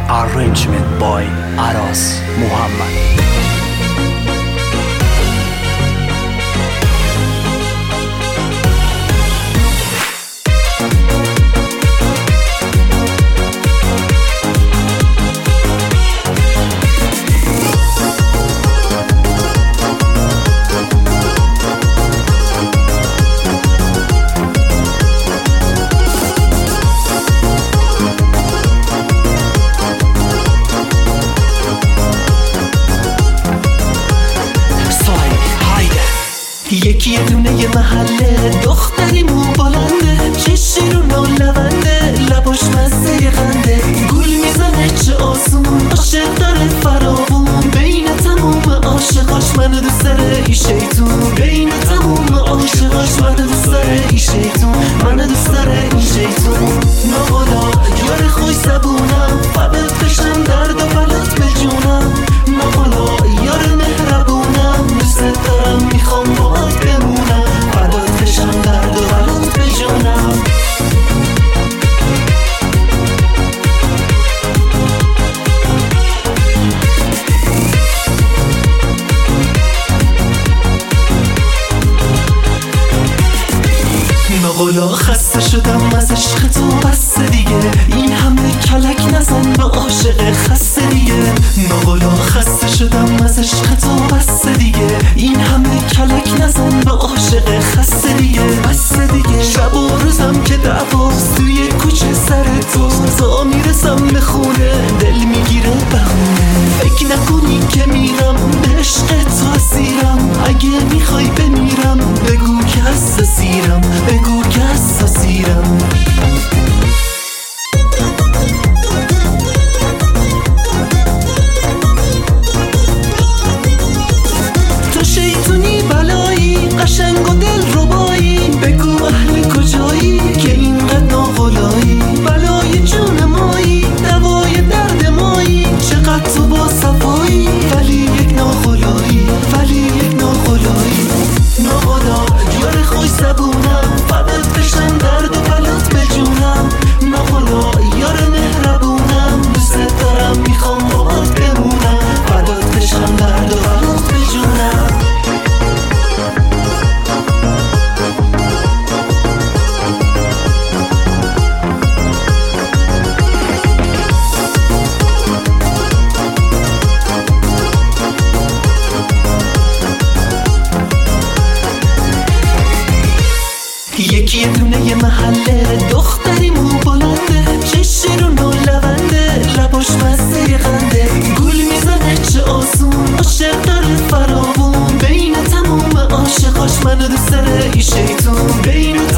Arrangement by Aras Muhammad. یکی یه دونه یه محله دختری مو بلنده، چشی رو نولونده، لباش مزه یه خنده، گول میزنه چه آسون، عاشق داره فراوون، بین تموم عاشقاش منو دوست داره ای شیطون، بین تموم عاشقاش منو دوست داره ای شیطون، منو دوست داره ای شیطون. ناخدا یار خوش زبونم، فقط بشم درد و بلات به جونم، ناخدا یار مهربونم، دوست دارم میخوام باهات بمونم، فقط بشم درد و بلات به جونم. ناقلا خسته شدم از عشق تو، بس دیگه این همه کلک نزن به عاشق خسته دیگه. ناقلا خسته شدم از عشق تو، بس دیگه این همه کلک نزن به عاشق خسته دیگه، بس دیگه. شب و روزم که دعواست توی کوچه سر تو، تا میرسم به خونه دل میگیره بهونه، فکر نکنی که میرم به عشق تو اسیرم، اگه میخوای بمیرم بگو که حساسیرم، بگو که حساسیرم. تو شیطونی بلایی، قشنگ و دل ربایی، بگو اهل کجایی که اینقدر ناقلایی، بلای جون مایی، دوای درد مایی، چقدر تو با صفایی، ولی یک ناقلایی، ولی یک ناقلایی. ناقلا یار خوش زبونم، فقط بشم درد و بلات به جونم، ناقلا یار مهربونم، دوست دارم میخوام باهات بمونم، فقط بشم درد و بلات به جونم. یکی یه دونه یه محله دختری مو بلنده، چشی رو نولونده، لباش مزه یه خنده، گول میزنه چه آسون، عاشق داره فراوون، بین تموم عاشقاش منو دوست داره ای شیطون، بین